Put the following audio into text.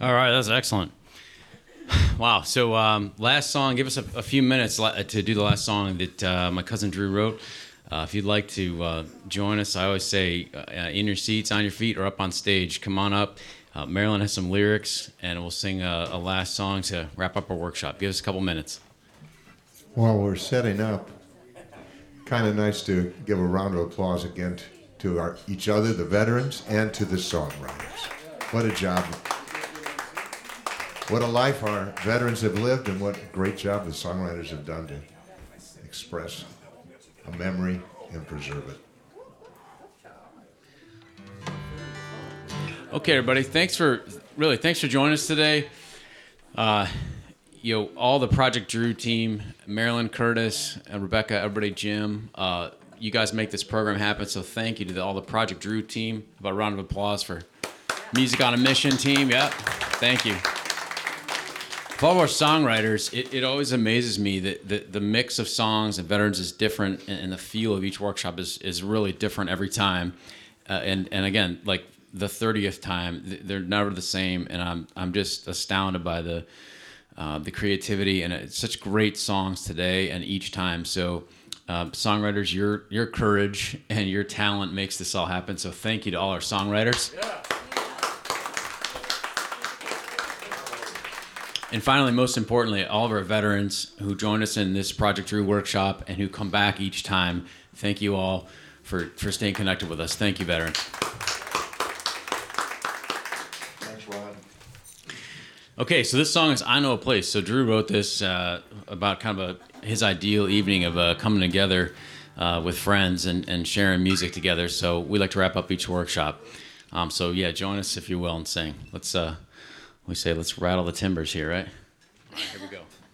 All right, that's excellent. Wow. So last song, give us a few minutes to do the last song that my cousin Drew wrote. If you'd like to join us, I always say in your seats, on your feet, or up on stage. Come on up. Marilyn has some lyrics, and we'll sing a last song to wrap up our workshop. Give us a couple minutes. While we're setting up, kind of nice to give a round of applause again to each other, the veterans, and to the songwriters. What a job. What a life our veterans have lived, and what a great job the songwriters have done to express a memory and preserve it. Okay, everybody. Thanks for joining us today. All the Project Drew team, Marilyn, Curtis, and Rebecca, everybody, Jim. You guys make this program happen, so thank you to all the Project Drew team. How about a round of applause for Music on a Mission team? Yep. Thank you. For all of our songwriters, it always amazes me that the mix of songs and veterans is different, and the feel of each workshop is really different every time. And again, like the 30th time, they're never the same, and I'm just astounded by the creativity, and it's such great songs today and each time. So songwriters, your courage and your talent makes this all happen. So thank you to all our songwriters. Yeah. And finally, most importantly, all of our veterans who join us in this Project Drew workshop and who come back each time, thank you all for staying connected with us. Thank you, veterans. Thanks, Ron. Okay, so this song is I Know a Place. So Drew wrote this about kind of his ideal evening of coming together with friends and sharing music together. So we like to wrap up each workshop. So yeah, join us if you will and sing. Let's rattle the timbers here, right? All right, here we go.